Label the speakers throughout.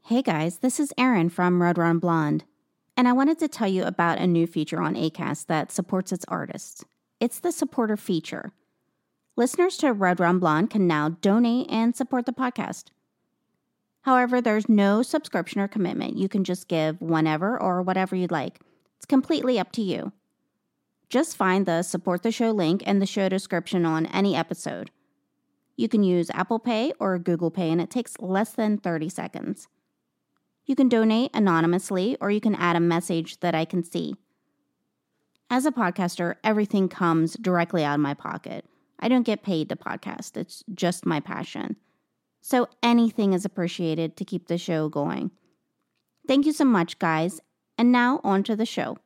Speaker 1: Hey guys, this is Erin from Red Run Blonde, and I wanted to tell you about a new feature on Acast that supports its artists. It's the supporter feature. Listeners to Red Run Blonde can now donate and support the podcast. However, there's no subscription or commitment. You can just give whenever or whatever you'd like. It's completely up to you. Just find the Support the Show link in the show description on any episode. You can use Apple Pay or Google Pay, and it takes less than 30 seconds. You can donate anonymously, or you can add a message that I can see. As a podcaster, everything comes directly out of my pocket. I don't get paid to podcast. It's just my passion. So anything is appreciated to keep the show going. Thank you so much, guys. And now on to the show.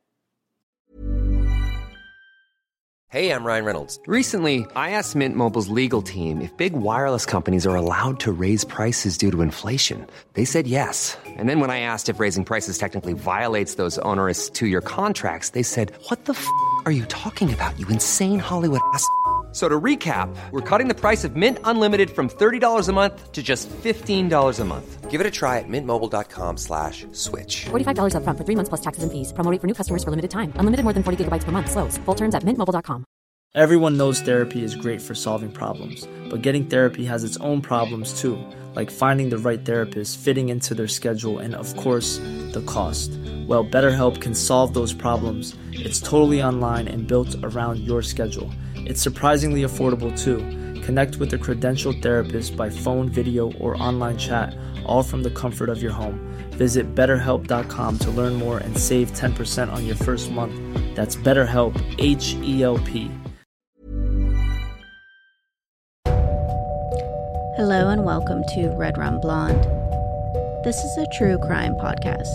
Speaker 2: Hey, I'm Ryan Reynolds. Recently, I asked Mint Mobile's legal team if big wireless companies are allowed to raise prices due to inflation. They said yes. And then when I asked if raising prices technically violates those onerous two-year contracts, they said, "What the f*** are you talking about, you insane Hollywood ass?" So to recap, we're cutting the price of Mint Unlimited from $30 a month to just $15 a month. Give it a try at mintmobile.com/switch.
Speaker 3: $45 up front for 3 months plus taxes and fees. Promo rate for new customers for limited time. Unlimited more than 40 gigabytes per month. Slows full terms at mintmobile.com.
Speaker 4: Everyone knows therapy is great for solving problems, but getting therapy has its own problems too, like finding the right therapist, fitting into their schedule, and of course, the cost. Well, BetterHelp can solve those problems. It's totally online and built around your schedule. It's surprisingly affordable too. Connect with a credentialed therapist by phone, video, or online chat, all from the comfort of your home. Visit BetterHelp.com to learn more and save 10% on your first month. That's BetterHelp, H-E-L-P.
Speaker 1: Hello and welcome to Red Run Blonde. This is a true crime podcast.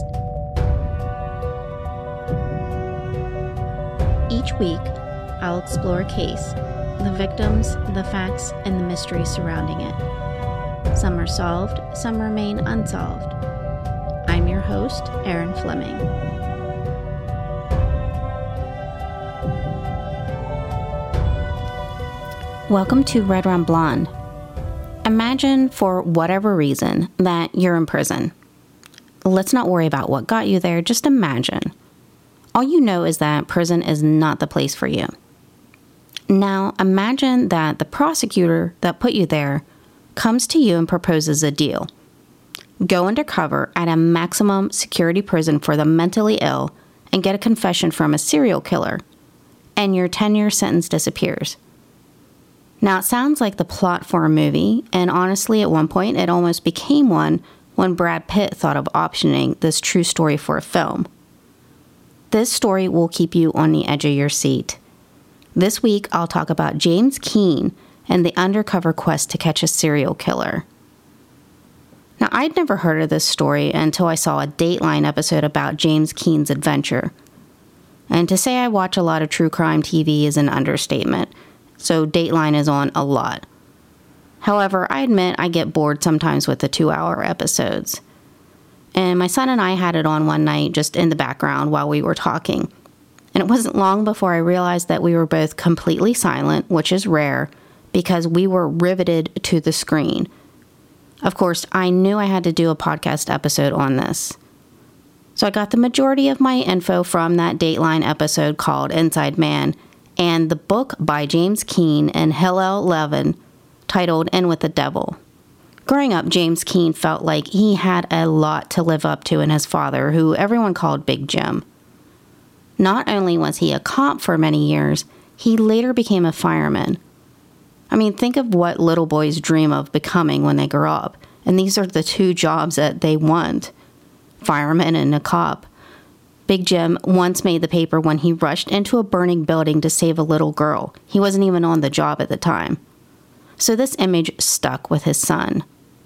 Speaker 1: Each week, I'll explore a case, the victims, the facts, and the mystery surrounding it. Some are solved, some remain unsolved. I'm your host, Erin Fleming. Welcome to Red Run Blonde. Imagine, for whatever reason, that you're in prison. Let's not worry about what got you there, just imagine. All you know is that prison is not the place for you. Now, imagine that the prosecutor that put you there comes to you and proposes a deal. Go undercover at a maximum security prison for the mentally ill and get a confession from a serial killer, and your 10-year sentence disappears. Now, it sounds like the plot for a movie, and honestly, at one point, it almost became one when Brad Pitt thought of optioning this true story for a film. This story will keep you on the edge of your seat. This week, I'll talk about James Keene and the undercover quest to catch a serial killer. Now, I'd never heard of this story until I saw a Dateline episode about James Keene's adventure. And to say I watch a lot of true crime TV is an understatement, so Dateline is on a lot. However, I admit I get bored sometimes with the 2-hour episodes. And my son and I had it on one night just in the background while we were talking. And it wasn't long before I realized that we were both completely silent, which is rare, because we were riveted to the screen. Of course, I knew I had to do a podcast episode on this. So I got the majority of my info from that Dateline episode called Inside Man, and the book by James Keene and Hillel Levin titled In with the Devil. Growing up, James Keene felt like he had a lot to live up to in his father, who everyone called Big Jim. Not only was he a cop for many years, he later became a fireman. I mean, think of what little boys dream of becoming when they grow up, and these are the two jobs that they want, fireman and a cop. Big Jim once made the paper when he rushed into a burning building to save a little girl. He wasn't even on the job at the time. So this image stuck with his son.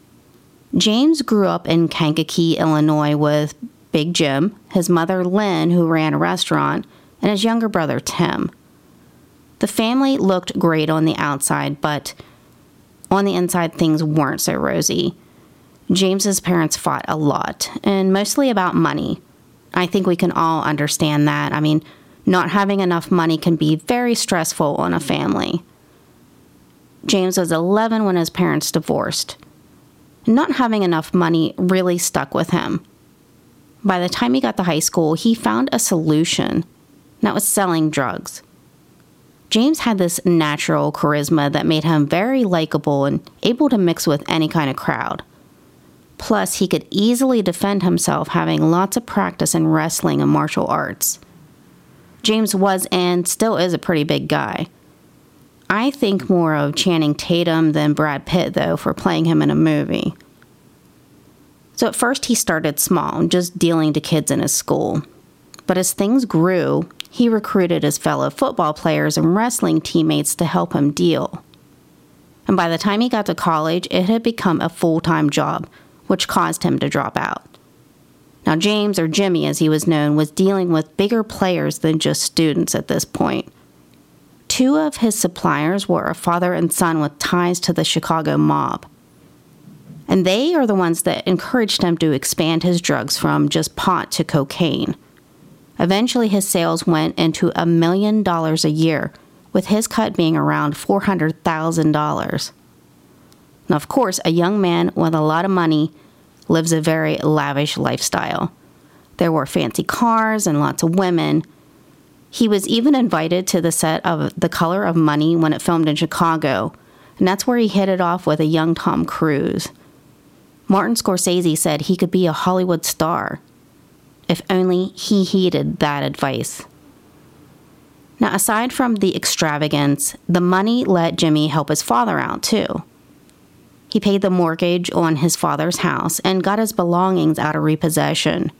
Speaker 1: James grew up in Kankakee, Illinois with Big Jim, his mother Lynn, who ran a restaurant, and his younger brother Tim. The family looked great on the outside, but on the inside things weren't so rosy. James's parents fought a lot, and mostly about money. I think we can all understand that. I mean, not having enough money can be very stressful on a family. James was 11 when his parents divorced. Not having enough money really stuck with him. By the time he got to high school, he found a solution, and that was selling drugs. James had this natural charisma that made him very likable and able to mix with any kind of crowd. Plus, he could easily defend himself, having lots of practice in wrestling and martial arts. James was and still is a pretty big guy. I think more of Channing Tatum than Brad Pitt, though, for playing him in a movie. So at first he started small, just dealing to kids in his school. But as things grew, he recruited his fellow football players and wrestling teammates to help him deal. And by the time he got to college, it had become a full-time job, which caused him to drop out. Now James, or Jimmy as he was known, was dealing with bigger players than just students at this point. Two of his suppliers were a father and son with ties to the Chicago mob. And they are the ones that encouraged him to expand his drugs from just pot to cocaine. Eventually his sales went into $1 million a year, with his cut being around $400,000. Now, of course, a young man with a lot of money lives a very lavish lifestyle. There were fancy cars and lots of women. He was even invited to the set of The Color of Money when it filmed in Chicago, and that's where he hit it off with a young Tom Cruise. Martin Scorsese said he could be a Hollywood star, if only he heeded that advice. Now, aside from the extravagance, the money let Jimmy help his father out, too. He paid the mortgage on his father's house and got his belongings out of repossession.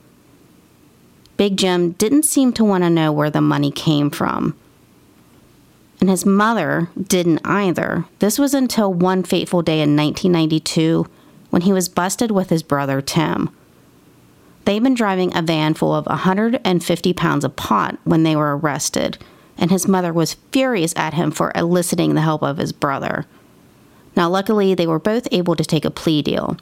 Speaker 1: Big Jim didn't seem to want to know where the money came from. And his mother didn't either. This was until one fateful day in 1992 when he was busted with his brother Tim. They'd been driving a van full of 150 pounds of pot when they were arrested, and his mother was furious at him for eliciting the help of his brother. Now, luckily, they were both able to take a plea deal.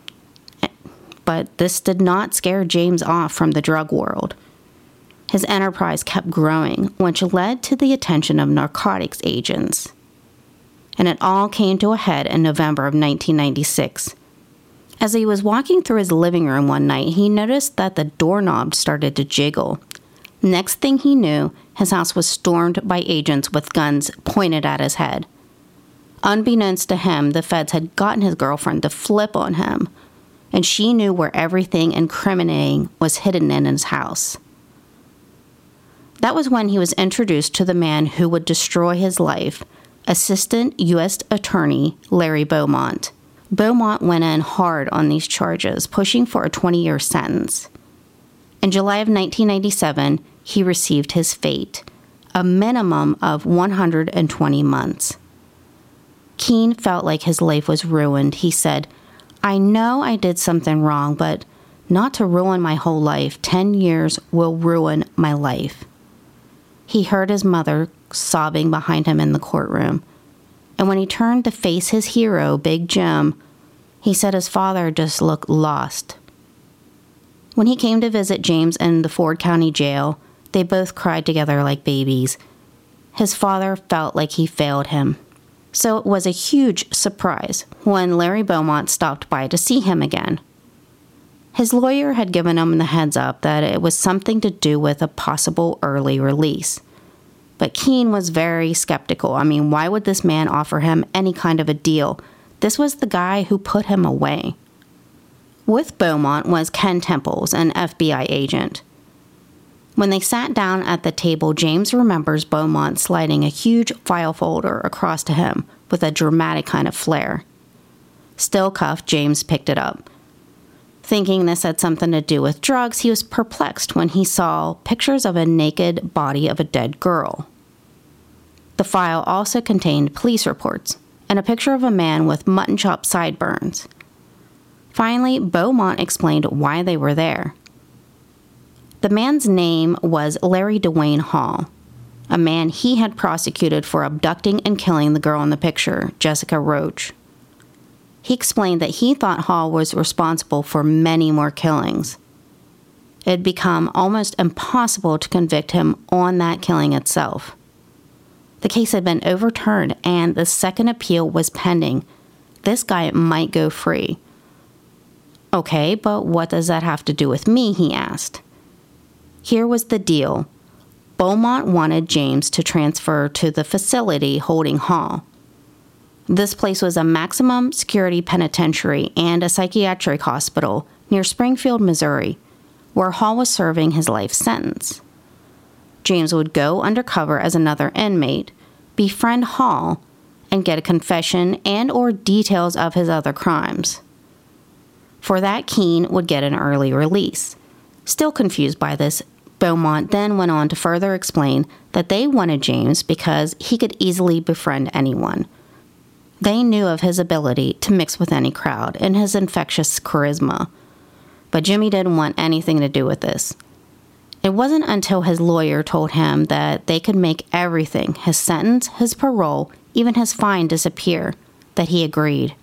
Speaker 1: But this did not scare James off from the drug world. His enterprise kept growing, which led to the attention of narcotics agents. And it all came to a head in November of 1996. As he was walking through his living room one night, he noticed that the doorknob started to jiggle. Next thing he knew, his house was stormed by agents with guns pointed at his head. Unbeknownst to him, the feds had gotten his girlfriend to flip on him, and she knew where everything incriminating was hidden in his house. That was when he was introduced to the man who would destroy his life, Assistant U.S. Attorney Larry Beaumont. Beaumont went in hard on these charges, pushing for a 20-year sentence. In July of 1997, he received his fate, a minimum of 120 months. Keene felt like his life was ruined. He said, "I know I did something wrong, but not to ruin my whole life. 10 years will ruin my life." He heard his mother sobbing behind him in the courtroom. And when he turned to face his hero, Big Jim, he said his father just looked lost. When he came to visit James in the Ford County Jail, they both cried together like babies. His father felt like he failed him. So it was a huge surprise when Larry Beaumont stopped by to see him again. His lawyer had given him the heads up that it was something to do with a possible early release. But Keene was very skeptical. I mean, why would this man offer him any kind of a deal? This was the guy who put him away. With Beaumont was Ken Temples, an FBI agent. When they sat down at the table, James remembers Beaumont sliding a huge file folder across to him with a dramatic kind of flair. Still cuffed, James picked it up. Thinking this had something to do with drugs, he was perplexed when he saw pictures of a naked body of a dead girl. The file also contained police reports and a picture of a man with mutton chop sideburns. Finally, Beaumont explained why they were there. The man's name was Larry Dwayne Hall, a man he had prosecuted for abducting and killing the girl in the picture, Jessica Roach. He explained that he thought Hall was responsible for many more killings. It had become almost impossible to convict him on that killing itself. The case had been overturned and the second appeal was pending. This guy might go free. Okay, but what does that have to do with me? He asked. Here was the deal. Beaumont wanted James to transfer to the facility holding Hall. This place was a maximum security penitentiary and a psychiatric hospital near Springfield, Missouri, where Hall was serving his life sentence. James would go undercover as another inmate, befriend Hall, and get a confession and/or details of his other crimes. For that, Keene would get an early release. Still confused by this, Beaumont then went on to further explain that they wanted James because he could easily befriend anyone. They knew of his ability to mix with any crowd and his infectious charisma. But Jimmy didn't want anything to do with this. It wasn't until his lawyer told him that they could make everything, his sentence, his parole, even his fine, disappear, that he agreed.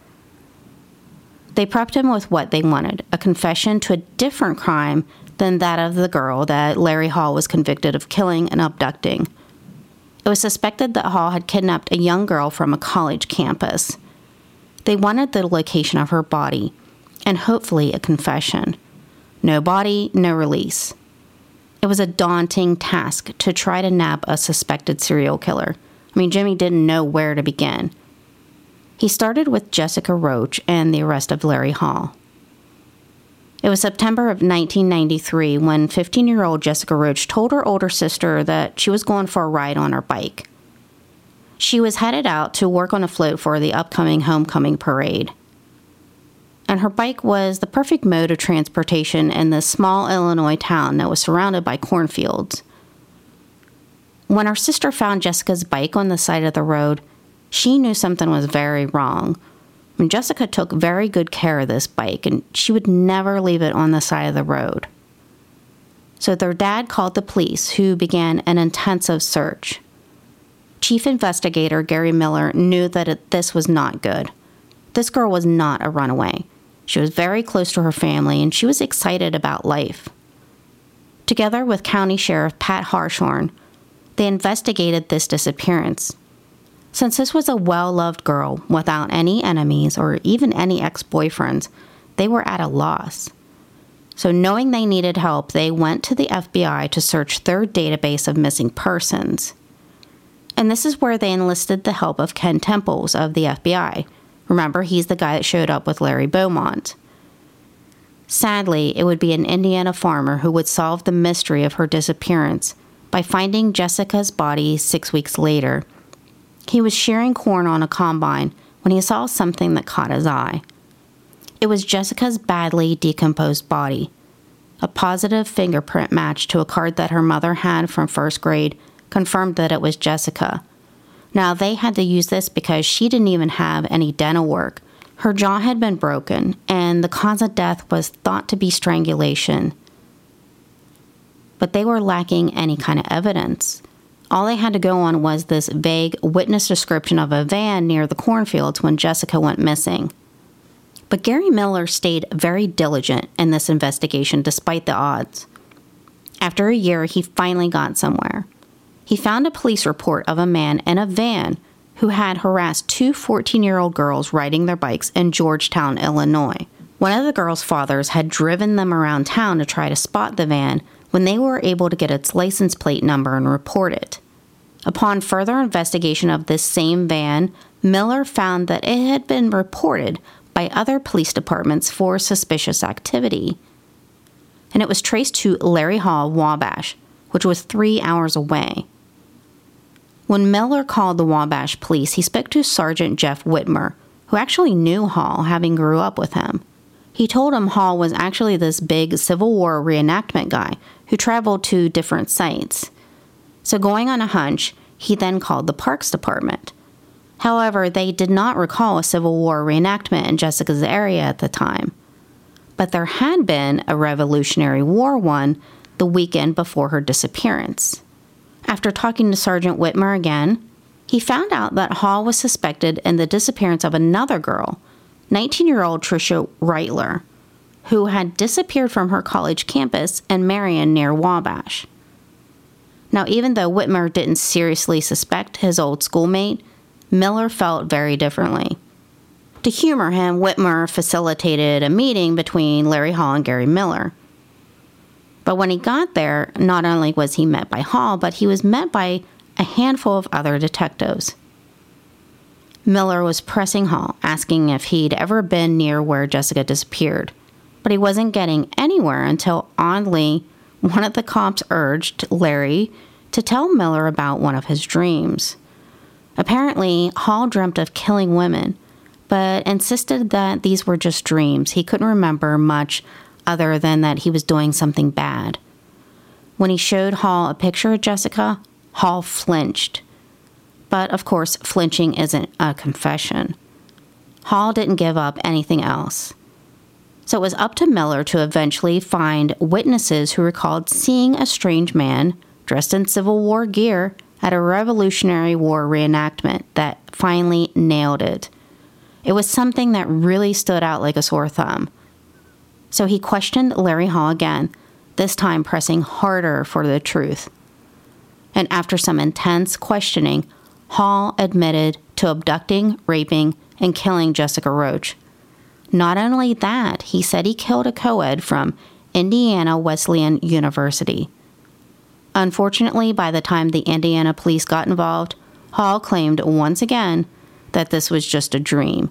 Speaker 1: They prepped him with what they wanted, a confession to a different crime than that of the girl that Larry Hall was convicted of killing and abducting. It was suspected that Hall had kidnapped a young girl from a college campus. They wanted the location of her body, and hopefully a confession. No body, no release. It was a daunting task to try to nab a suspected serial killer. Jimmy didn't know where to begin. He started with Jessica Roach and the arrest of Larry Hall. It was September of 1993 when 15-year-old Jessica Roach told her older sister that she was going for a ride on her bike. She was headed out to work on a float for the upcoming homecoming parade. And her bike was the perfect mode of transportation in this small Illinois town that was surrounded by cornfields. When her sister found Jessica's bike on the side of the road, she knew something was very wrong. Jessica took very good care of this bike, and she would never leave it on the side of the road. So their dad called the police, who began an intensive search. Chief Investigator Gary Miller knew that this was not good. This girl was not a runaway. She was very close to her family, and she was excited about life. Together with County Sheriff Pat Harshorn, they investigated this disappearance. Since this was a well-loved girl without any enemies or even any ex-boyfriends, they were at a loss. So knowing they needed help, they went to the FBI to search their database of missing persons. And this is where they enlisted the help of Ken Temples of the FBI. Remember, he's the guy that showed up with Larry Beaumont. Sadly, it would be an Indiana farmer who would solve the mystery of her disappearance by finding Jessica's body 6 weeks later. He was shearing corn on a combine when he saw something that caught his eye. It was Jessica's badly decomposed body. A positive fingerprint match to a card that her mother had from first grade confirmed that it was Jessica. Now, they had to use this because she didn't even have any dental work. Her jaw had been broken, and the cause of death was thought to be strangulation. But they were lacking any kind of evidence. All they had to go on was this vague witness description of a van near the cornfields when Jessica went missing. But Gary Miller stayed very diligent in this investigation despite the odds. After a year, he finally got somewhere. He found a police report of a man in a van who had harassed two 14-year-old girls riding their bikes in Georgetown, Illinois. One of the girls' fathers had driven them around town to try to spot the van when they were able to get its license plate number and report it. Upon further investigation of this same van, Miller found that it had been reported by other police departments for suspicious activity. And it was traced to Larry Hall, Wabash, which was 3 hours away. When Miller called the Wabash police, he spoke to Sergeant Jeff Whitmer, who actually knew Hall, having grew up with him. He told him Hall was actually this big Civil War reenactment guy who traveled to different sites. So going on a hunch, he then called the Parks Department. However, they did not recall a Civil War reenactment in Jessica's area at the time. But there had been a Revolutionary War one the weekend before her disappearance. After talking to Sergeant Whitmer again, he found out that Hall was suspected in the disappearance of another girl, 19-year-old Tricia Reitler, who had disappeared from her college campus in Marion near Wabash. Now, even though Whitmer didn't seriously suspect his old schoolmate, Miller felt very differently. To humor him, Whitmer facilitated a meeting between Larry Hall and Gary Miller. But when he got there, not only was he met by Hall, but he was met by a handful of other detectives. Miller was pressing Hall, asking if he'd ever been near where Jessica disappeared. But he wasn't getting anywhere until, oddly, one of the cops urged Larry to tell Miller about one of his dreams. Apparently, Hall dreamt of killing women, but insisted that these were just dreams. He couldn't remember much other than that he was doing something bad. When he showed Hall a picture of Jessica, Hall flinched. But, of course, flinching isn't a confession. Hall didn't give up anything else. So it was up to Miller to eventually find witnesses who recalled seeing a strange man dressed in Civil War gear at a Revolutionary War reenactment that finally nailed it. It was something that really stood out like a sore thumb. So he questioned Larry Hall again, this time pressing harder for the truth. And after some intense questioning, Hall admitted to abducting, raping, and killing Jessica Roach. Not only that, he said he killed a co-ed from Indiana Wesleyan University. Unfortunately, by the time the Indiana police got involved, Hall claimed once again that this was just a dream.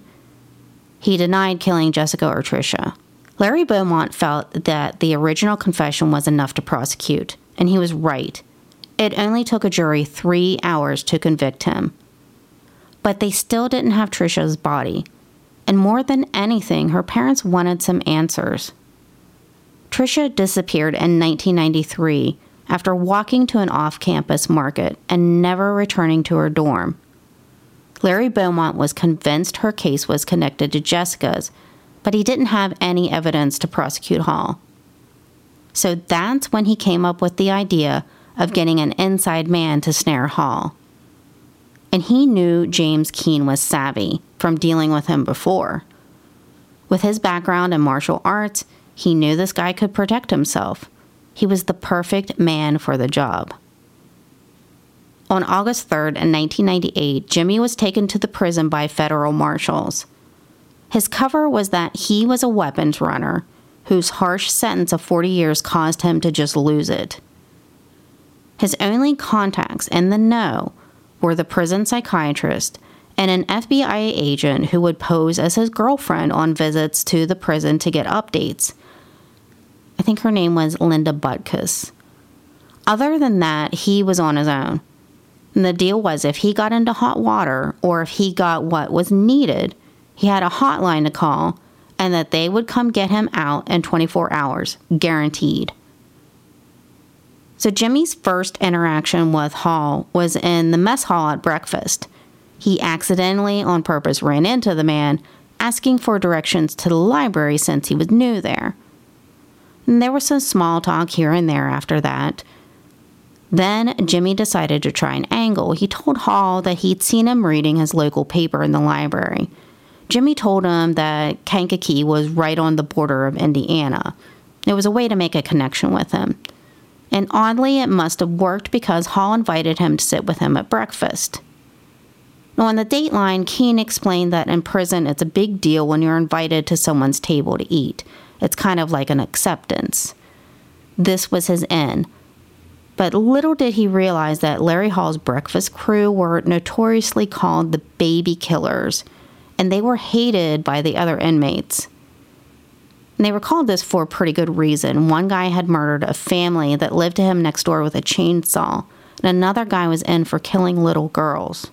Speaker 1: He denied killing Jessica or Tricia. Larry Beaumont felt that the original confession was enough to prosecute, and he was right. It only took a jury 3 hours to convict him. But they still didn't have Tricia's body. And more than anything, her parents wanted some answers. Tricia disappeared in 1993 after walking to an off-campus market and never returning to her dorm. Larry Beaumont was convinced her case was connected to Jessica's, but he didn't have any evidence to prosecute Hall. So that's when he came up with the idea of getting an inside man to snare Hall. And he knew James Keene was savvy from dealing with him before. With his background in martial arts, he knew this guy could protect himself. He was the perfect man for the job. On August 3rd, in 1998, Jimmy was taken to the prison by federal marshals. His cover was that he was a weapons runner whose harsh sentence of 40 years caused him to just lose it. His only contacts in the know were the prison psychiatrist and an FBI agent who would pose as his girlfriend on visits to the prison to get updates. I think her name was Linda Butkus. Other than that, he was on his own. And the deal was if he got into hot water or if he got what was needed, he had a hotline to call and that they would come get him out in 24 hours, guaranteed. So Jimmy's first interaction with Hall was in the mess hall at breakfast. He accidentally, on purpose, ran into the man, asking for directions to the library since he was new there. And there was some small talk here and there after that. Then Jimmy decided to try an angle. He told Hall that he'd seen him reading his local paper in the library. Jimmy told him that Kankakee was right on the border of Indiana. It was a way to make a connection with him. And oddly, it must have worked because Hall invited him to sit with him at breakfast. Now, on the Dateline, Keene explained that in prison, it's a big deal when you're invited to someone's table to eat. It's kind of like an acceptance. This was his in. But little did he realize that Larry Hall's breakfast crew were notoriously called the Baby Killers, and they were hated by the other inmates. And they were called this for a pretty good reason. One guy had murdered a family that lived to him next door with a chainsaw, and another guy was in for killing little girls.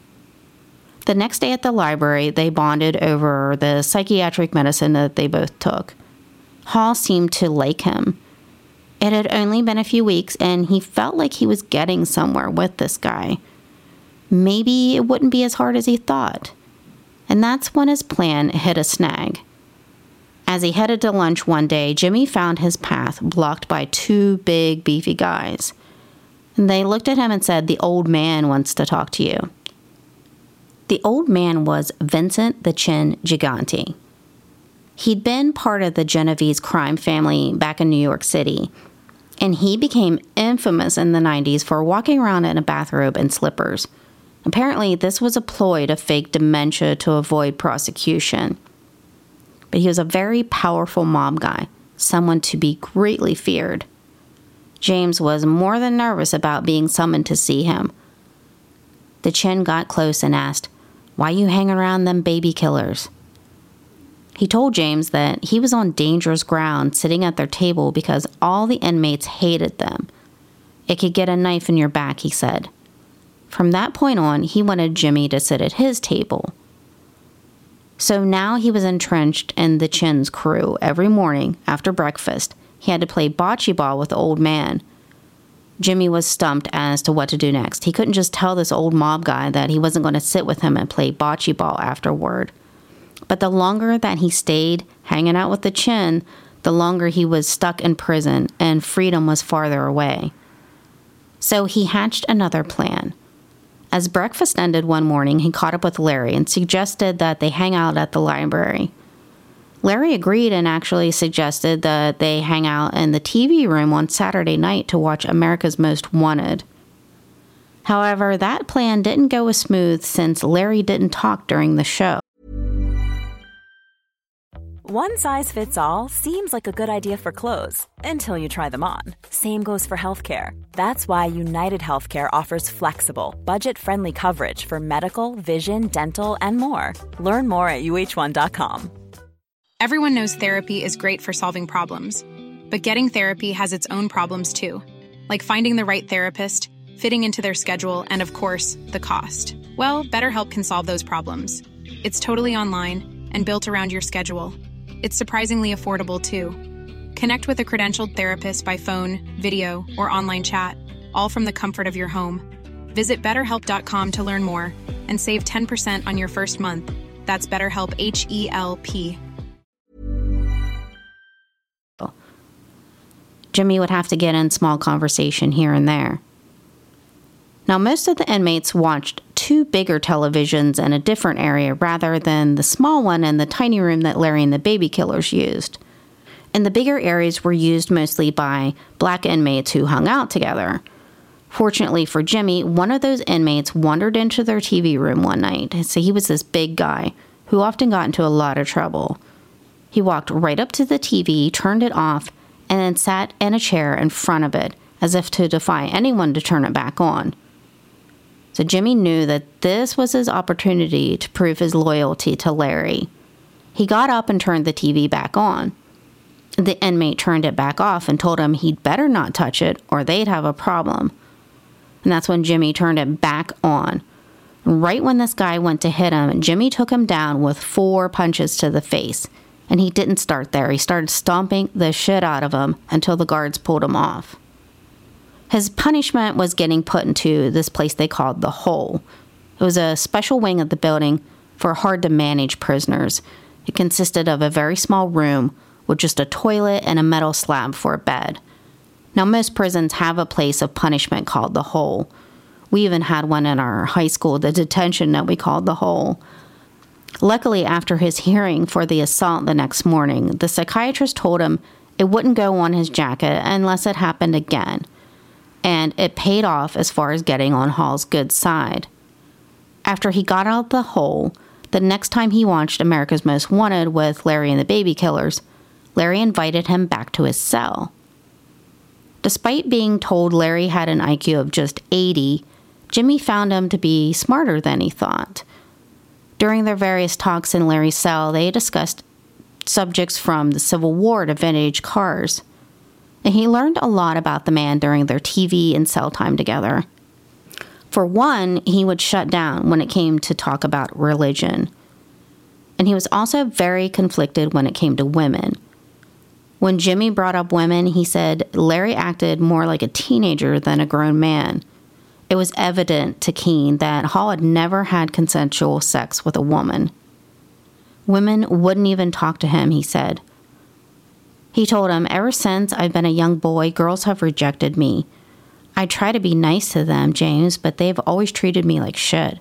Speaker 1: The next day at the library, they bonded over the psychiatric medicine that they both took. Hall seemed to like him. It had only been a few weeks, and he felt like he was getting somewhere with this guy. Maybe it wouldn't be as hard as he thought. And that's when his plan hit a snag. As he headed to lunch one day, Jimmy found his path blocked by two big, beefy guys. And they looked at him and said, "The old man wants to talk to you." The old man was Vincent the Chin Gigante. He'd been part of the Genovese crime family back in New York City, and he became infamous in the 90s for walking around in a bathrobe and slippers. Apparently, this was a ploy to fake dementia to avoid prosecution. But he was a very powerful mob guy, someone to be greatly feared. James was more than nervous about being summoned to see him. The Chin got close and asked, "Why you hanging around them baby killers?" He told James that he was on dangerous ground sitting at their table because all the inmates hated them. It could get a knife in your back, he said. From that point on, he wanted Jimmy to sit at his table. So now he was entrenched in the Chin's crew. Every morning after breakfast, he had to play bocce ball with the old man. Jimmy was stumped as to what to do next. He couldn't just tell this old mob guy that he wasn't going to sit with him and play bocce ball afterward. But the longer that he stayed hanging out with the Chin, the longer he was stuck in prison and freedom was farther away. So he hatched another plan. As breakfast ended one morning, he caught up with Larry and suggested that they hang out at the library. Larry agreed and actually suggested that they hang out in the TV room on Saturday night to watch America's Most Wanted. However, that plan didn't go as smooth since Larry didn't talk during the show.
Speaker 5: One size fits all seems like a good idea for clothes until you try them on. Same goes for healthcare. That's why United Healthcare offers flexible, budget-friendly coverage for medical, vision, dental, and more. Learn more at uh1.com.
Speaker 6: Everyone knows therapy is great for solving problems, but getting therapy has its own problems too, like finding the right therapist, fitting into their schedule, and of course, the cost. Well, BetterHelp can solve those problems. It's totally online and built around your schedule. It's surprisingly affordable too. Connect with a credentialed therapist by phone, video, or online chat, all from the comfort of your home. Visit BetterHelp.com to learn more and save 10% on your first month. That's BetterHelp, H-E-L-P.
Speaker 1: Jimmy would have to get in small conversation here and there. Now, most of the inmates watched two bigger televisions in a different area rather than the small one in the tiny room that Larry and the baby killers used. And the bigger areas were used mostly by black inmates who hung out together. Fortunately for Jimmy, one of those inmates wandered into their TV room one night. So he was this big guy who often got into a lot of trouble. He walked right up to the TV, turned it off, and then sat in a chair in front of it, as if to defy anyone to turn it back on. So Jimmy knew that this was his opportunity to prove his loyalty to Larry. He got up and turned the TV back on. The inmate turned it back off and told him he'd better not touch it or they'd have a problem. And that's when Jimmy turned it back on. Right when this guy went to hit him, Jimmy took him down with 4 punches to the face. And he didn't start there. He started stomping the shit out of him until the guards pulled him off. His punishment was getting put into this place they called the Hole. It was a special wing of the building for hard-to-manage prisoners. It consisted of a very small room with just a toilet and a metal slab for a bed. Now, most prisons have a place of punishment called the Hole. We even had one in our high school, the detention that we called the Hole. Luckily, after his hearing for the assault the next morning, the psychiatrist told him it wouldn't go on his jacket unless it happened again. And it paid off as far as getting on Hall's good side. After he got out of the Hole, the next time he watched America's Most Wanted with Larry and the Baby Killers, Larry invited him back to his cell. Despite being told Larry had an IQ of just 80, Jimmy found him to be smarter than he thought. During their various talks in Larry's cell, they discussed subjects from the Civil War to vintage cars. And he learned a lot about the man during their TV and cell time together. For one, he would shut down when it came to talk about religion. And he was also very conflicted when it came to women. When Jimmy brought up women, he said Larry acted more like a teenager than a grown man. It was evident to Keene that Hall had never had consensual sex with a woman. Women wouldn't even talk to him, he said. He told him, "Ever since I've been a young boy, girls have rejected me. I try to be nice to them, James, but they've always treated me like shit."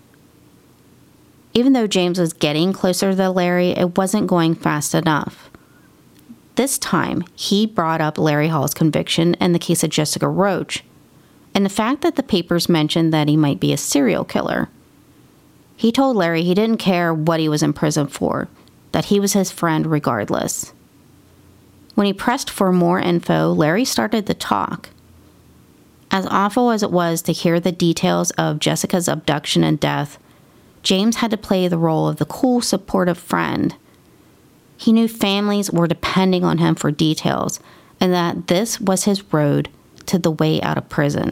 Speaker 1: Even though James was getting closer to Larry, it wasn't going fast enough. This time, he brought up Larry Hall's conviction in the case of Jessica Roach. and the fact that the papers mentioned that he might be a serial killer. He told Larry he didn't care what he was in prison for, that he was his friend regardless. When he pressed for more info, Larry started to talk. As awful as it was to hear the details of Jessica's abduction and death, James had to play the role of the cool, supportive friend. He knew families were depending on him for details, and that this was his road to the way out of prison.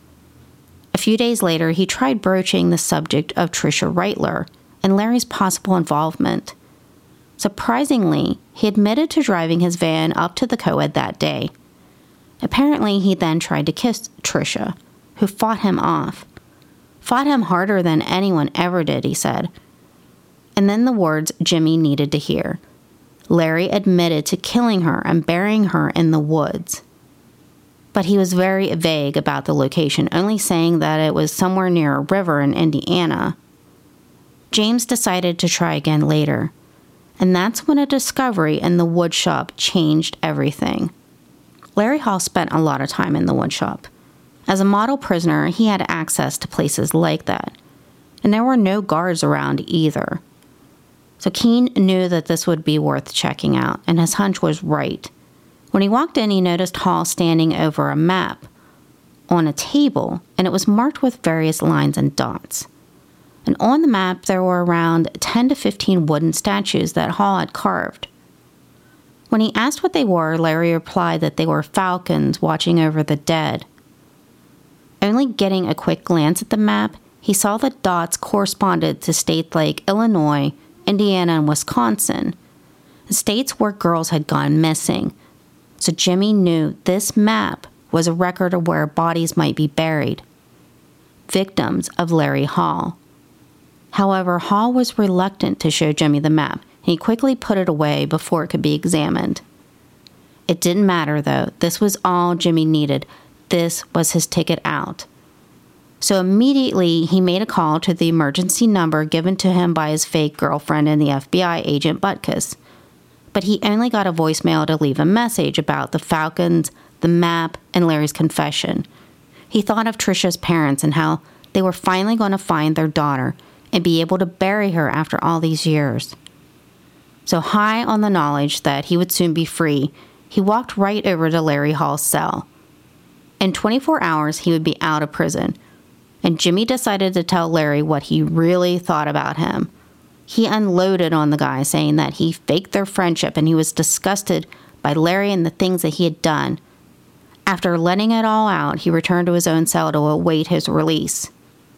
Speaker 1: A few days later, he tried broaching the subject of Tricia Reitler and Larry's possible involvement. Surprisingly, he admitted to driving his van up to the co-ed that day. Apparently, he then tried to kiss Tricia, who fought him off. Fought him harder than anyone ever did, he said. And then the words Jimmy needed to hear. Larry admitted to killing her and burying her in the woods. But he was very vague about the location, only saying that it was somewhere near a river in Indiana. James decided to try again later, and that's when a discovery in the woodshop changed everything. Larry Hall spent a lot of time in the woodshop. As a model prisoner, he had access to places like that, and there were no guards around either. So Keene knew that this would be worth checking out, and his hunch was right. When he walked in, he noticed Hall standing over a map on a table, and it was marked with various lines and dots. And on the map, there were around 10 to 15 wooden statues that Hall had carved. When he asked what they were, Larry replied that they were falcons watching over the dead. Only getting a quick glance at the map, he saw the dots corresponded to states like Illinois, Indiana, and Wisconsin, states where girls had gone missing. So Jimmy knew this map was a record of where bodies might be buried, victims of Larry Hall. However, Hall was reluctant to show Jimmy the map. He quickly put it away before it could be examined. It didn't matter, though. This was all Jimmy needed. This was his ticket out. So immediately, he made a call to the emergency number given to him by his fake girlfriend and the FBI agent Butkus. But he only got a voicemail to leave a message about the falcons, the map, and Larry's confession. He thought of Tricia's parents and how they were finally going to find their daughter and be able to bury her after all these years. So high on the knowledge that he would soon be free, he walked right over to Larry Hall's cell. In 24 hours, he would be out of prison, and Jimmy decided to tell Larry what he really thought about him. He unloaded on the guy, saying that he faked their friendship and he was disgusted by Larry and the things that he had done. After letting it all out, he returned to his own cell to await his release.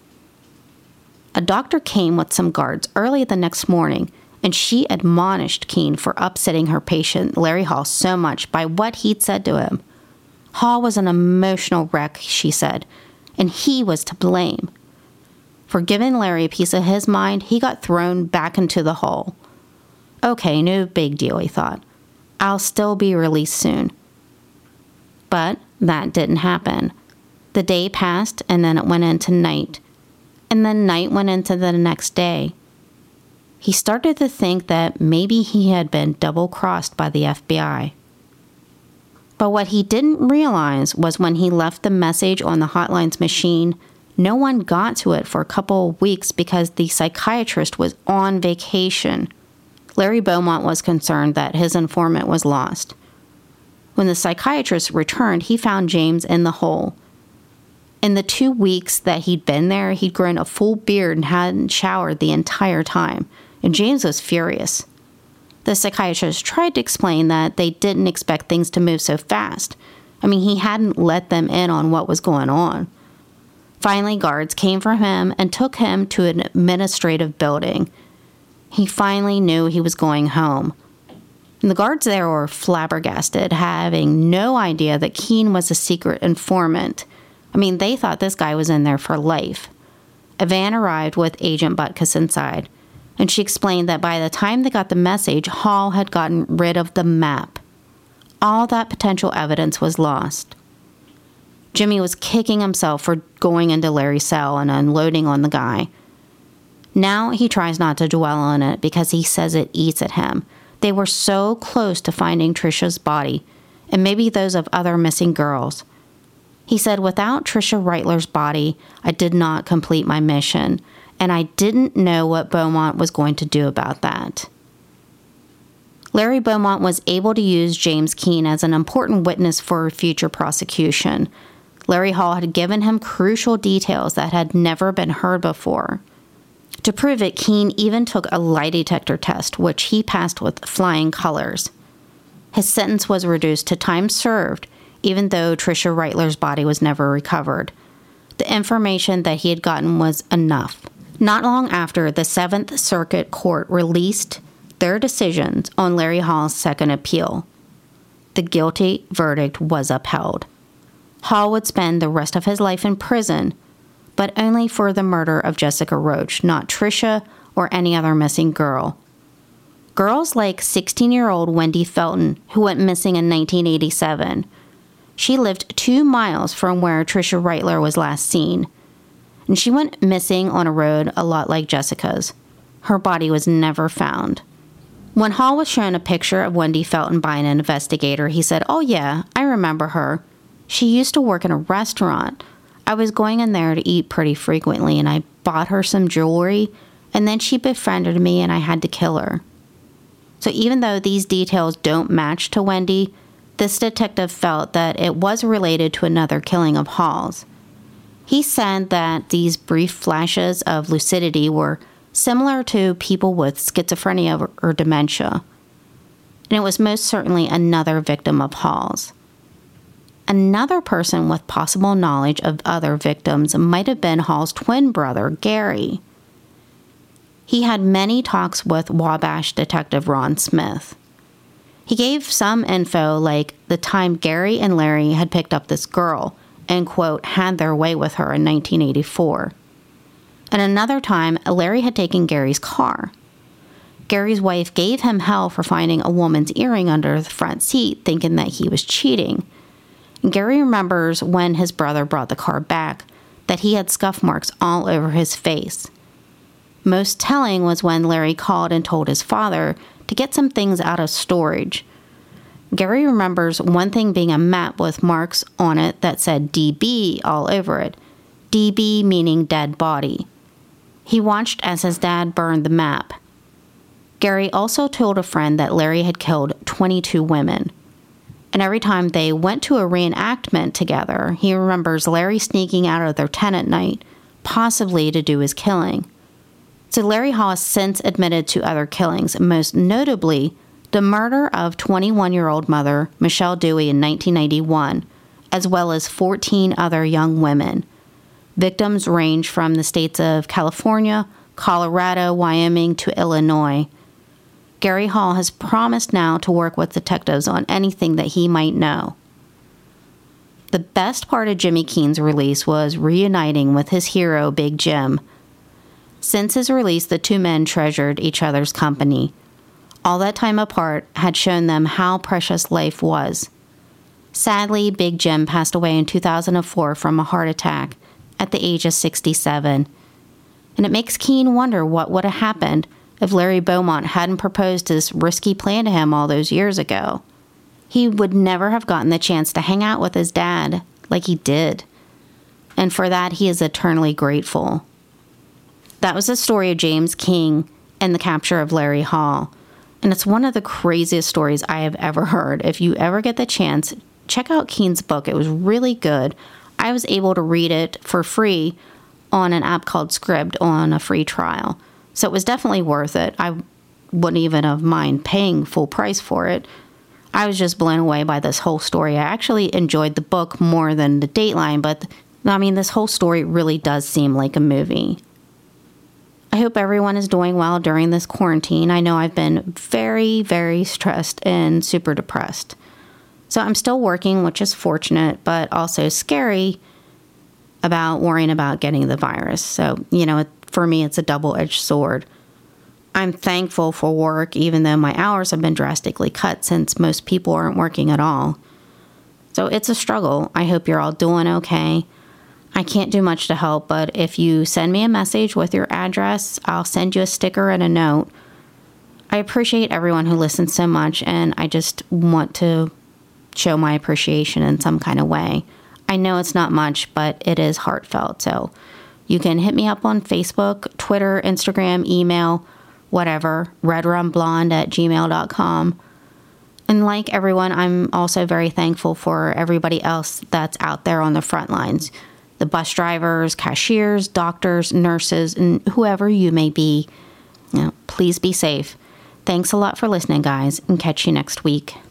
Speaker 1: A doctor came with some guards early the next morning, and she admonished Keene for upsetting her patient, Larry Hall, so much by what he'd said to him. Hall was an emotional wreck, she said, and he was to blame. For giving Larry a piece of his mind, he got thrown back into the hole. Okay, no big deal, he thought. I'll still be released soon. But that didn't happen. The day passed, and then it went into night. And then night went into the next day. He started to think that maybe he had been double-crossed by the FBI. But what he didn't realize was when he left the message on the hotline's machine, no one got to it for a couple of weeks because the psychiatrist was on vacation. Larry Beaumont was concerned that his informant was lost. When the psychiatrist returned, he found James in the hole. In the 2 weeks that he'd been there, he'd grown a full beard and hadn't showered the entire time, and James was furious. The psychiatrist tried to explain that they didn't expect things to move so fast. I mean, he hadn't let them in on what was going on. Finally, guards came for him and took him to an administrative building. He finally knew he was going home. And the guards there were flabbergasted, having no idea that Keene was a secret informant. I mean, they thought this guy was in there for life. A van arrived with Agent Butkus inside, and she explained that by the time they got the message, Hall had gotten rid of the map. All that potential evidence was lost. Jimmy was kicking himself for going into Larry's cell and unloading on the guy. Now he tries not to dwell on it because he says it eats at him. They were so close to finding Tricia's body, and maybe those of other missing girls. He said, "Without Tricia Reitler's body, I did not complete my mission, and I didn't know what Beaumont was going to do about that." Larry Beaumont was able to use James Keene as an important witness for future prosecution. Larry Hall had given him crucial details that had never been heard before. To prove it, Keene even took a lie detector test, which he passed with flying colors. His sentence was reduced to time served, even though Tricia Reitler's body was never recovered. The information that he had gotten was enough. Not long after, the Seventh Circuit Court released their decisions on Larry Hall's second appeal. The guilty verdict was upheld. Hall would spend the rest of his life in prison, but only for the murder of Jessica Roach, not Tricia or any other missing girl. Girls like 16-year-old Wendy Felton, who went missing in 1987. She lived 2 miles from where Tricia Reitler was last seen, and she went missing on a road a lot like Jessica's. Her body was never found. When Hall was shown a picture of Wendy Felton by an investigator, he said, "Oh yeah, I remember her. She used to work in a restaurant. I was going in there to eat pretty frequently, and I bought her some jewelry, and then she befriended me, and I had to kill her." So even though these details don't match to Wendy, this detective felt that it was related to another killing of Hall's. He said that these brief flashes of lucidity were similar to people with schizophrenia or dementia, and it was most certainly another victim of Hall's. Another person with possible knowledge of other victims might have been Hall's twin brother, Gary. He had many talks with Wabash detective Ron Smith. He gave some info like the time Gary and Larry had picked up this girl and, quote, had their way with her in 1984. And another time, Larry had taken Gary's car. Gary's wife gave him hell for finding a woman's earring under the front seat, thinking that he was cheating. Gary remembers when his brother brought the car back that he had scuff marks all over his face. Most telling was when Larry called and told his father to get some things out of storage. Gary remembers one thing being a map with marks on it that said DB all over it, DB meaning dead body. He watched as his dad burned the map. Gary also told a friend that Larry had killed 22 women. And every time they went to a reenactment together, he remembers Larry sneaking out of their tent at night, possibly to do his killing. So Larry Hall has since admitted to other killings, most notably the murder of 21-year-old mother Michelle Dewey in 1991, as well as 14 other young women. Victims range from the states of California, Colorado, Wyoming to Illinois. Gary Hall has promised now to work with detectives on anything that he might know. The best part of Jimmy Keene's release was reuniting with his hero, Big Jim. Since his release, the two men treasured each other's company. All that time apart had shown them how precious life was. Sadly, Big Jim passed away in 2004 from a heart attack at the age of 67. And it makes Keene wonder what would have happened if Larry Beaumont hadn't proposed this risky plan to him all those years ago. He would never have gotten the chance to hang out with his dad like he did. And for that, he is eternally grateful. That was the story of James Keene and the capture of Larry Hall. And it's one of the craziest stories I have ever heard. If you ever get the chance, check out Keene's book. It was really good. I was able to read it for free on an app called Scribd on a free trial. So it was definitely worth it. I wouldn't even have mind paying full price for it. I was just blown away by this whole story. I actually enjoyed the book more than the Dateline, but I mean, this whole story really does seem like a movie. I hope everyone is doing well during this quarantine. I know I've been very, very stressed and super depressed. So I'm still working, which is fortunate, but also scary about worrying about getting the virus. So, for me, it's a double-edged sword. I'm thankful for work, even though my hours have been drastically cut since most people aren't working at all. So it's a struggle. I hope you're all doing okay. I can't do much to help, but if you send me a message with your address, I'll send you a sticker and a note. I appreciate everyone who listens so much, and I just want to show my appreciation in some kind of way. I know it's not much, but it is heartfelt. So you can hit me up on Facebook, Twitter, Instagram, email, whatever, redrumblonde@gmail.com. And like everyone, I'm also very thankful for everybody else that's out there on the front lines. The bus drivers, cashiers, doctors, nurses, and whoever you may be. Please be safe. Thanks a lot for listening, guys, and catch you next week.